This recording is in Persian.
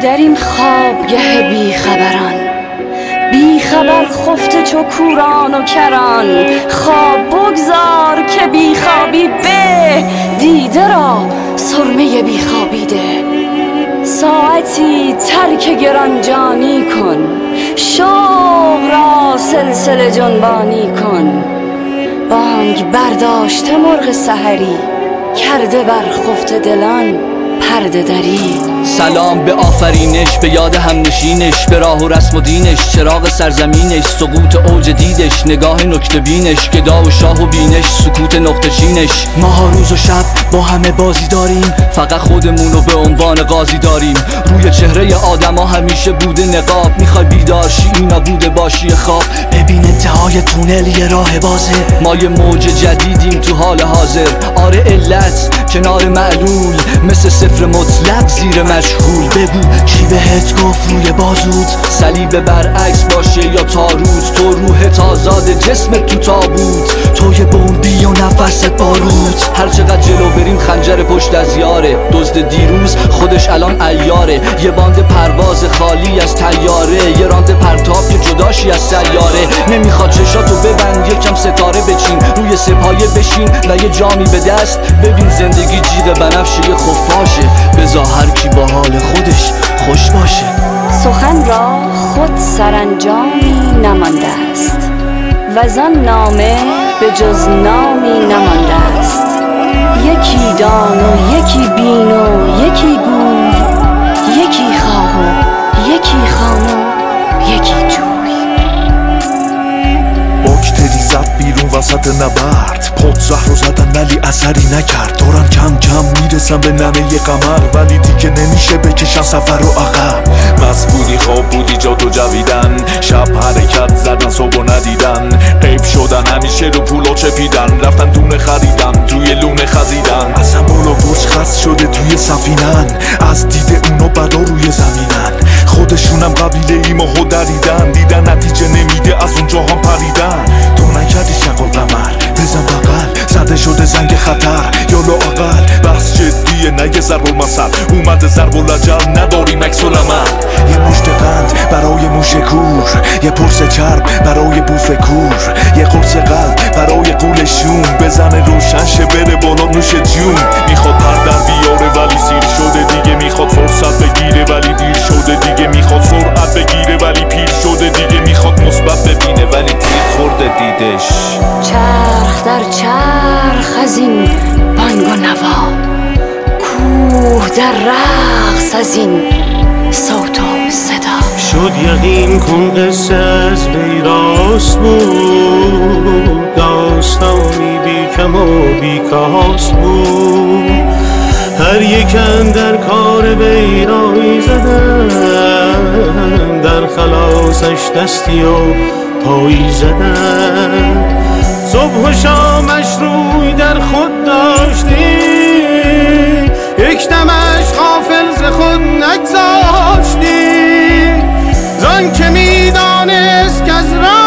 در این خوابگه بی خبران، بی خبر خفته چو کوران و کران. خواب بگذار که بی خوابی به، دیده را سرمه بی خوابیده. ساعتی ترک گرانجانی کن، شوق را سلسله جنبانی کن. بانگ برداشته مرغ سحری، کرده بر خفته دلان پرده دری. سلام به آفرینش، به یاد همنشینش، به راه و رسم و دینش، چراغ سرزمینش، سقوط اوج دیدش، نگاه نکته بینش، گدا و شاه و بینش، سکوت نقطه چینش. ماها روز و شب با همه بازی داریم، فقط خودمون رو به عنوان قاضی داریم. روی چهره آدما همیشه بوده نقاب، میخوای بیدار شی اینا بوده باشی خواب. ببین انتهای تونل یه راه بازه، ما یه موج جدیدیم تو حال حاضر. آره علت کنار معلول، مثل صفر مطلق زیر مجهول. بگو کی بهت گفت روی بازود صلیب برعکس باشه یا تاروت؟ تو روحت آزاد جسمت تو تابوت، تو یه بمبی و نفست بارود. هر چقدر جلو بریم خنجر پشت از یاره، دزد دیروز خودش الان عیاره. یه باند پرواز خالی از طیاره، یه راند پرتاب که جداشی از سیاره. نمیخواد چشاتو ببند یکم ستاره بچین، روی سپایه بشین و یه جامی به دست ببین. زندگی جیغ بنفشه خفاشه، بذار هر کی با حال خودش خوش باشه. سخن را خود سرانجامی نمانده است و زان نامه به جز نامی نمانده است. یکی دان و یکی بین و یکی گوی، یکی خواه و یکی خان و یکی جوی. باکتری زد بیرون وسط نبرد، پد زهر رو زدن ولی اثری نکرد. دارن کم کم میرسن به ننه قمر، ولی دیگه نمیشه بکشن سفر رو عقب. مست بودی خواب بودی جا تو جویدن، شب حرکت زدن صبح ندیدن. غیب شدن همیشه رو پولو چپیدن، رفتن دونه خریدن توی لونه خزیدن. اصلا بالا برج خست شده توی سفینن، از دید اونو بدا روی زمینن. خودشونم قبیله ای ماهو دریدن، دیدن نتیجه نمیده از اونجا هم پریدن. تو نکردی شق و قمر بزن بغل، زده شده زنگ خطر یا لااقل. بحث جدیه نه یه ضرب المثل، اومده ضرب العجل نداریم عکس العمل. یه مشت قند برای موش کور، یه پرس چرب برای بوف کور، یه قرص قلب برای قول شوم. بزنه روشن شه بره بالا نوش جون. میخواد پر در بیاره ولی سیر شده دیگه، میخواد فرصت بگیره ولی دیر شده دیگه، میخواد سرعت بگیره ولی پیر شده دیگه، میخواد مثبت ببینه ولی تیر خورده دیدش. چرخ در چرخ از این بانگ و نوا، کوه در رقص از این صوت و صدا. شد یقین کن قصه از وی راست بود، داستانی بی کم و بی کاست بود. هر یکن در کار وی رایی زدن، در خلاصش دستی و پایی زدن. صبح و شامش روی در خود داشتی، یک دمش غافل ز خود نگذاشتی. زان که میدانست که از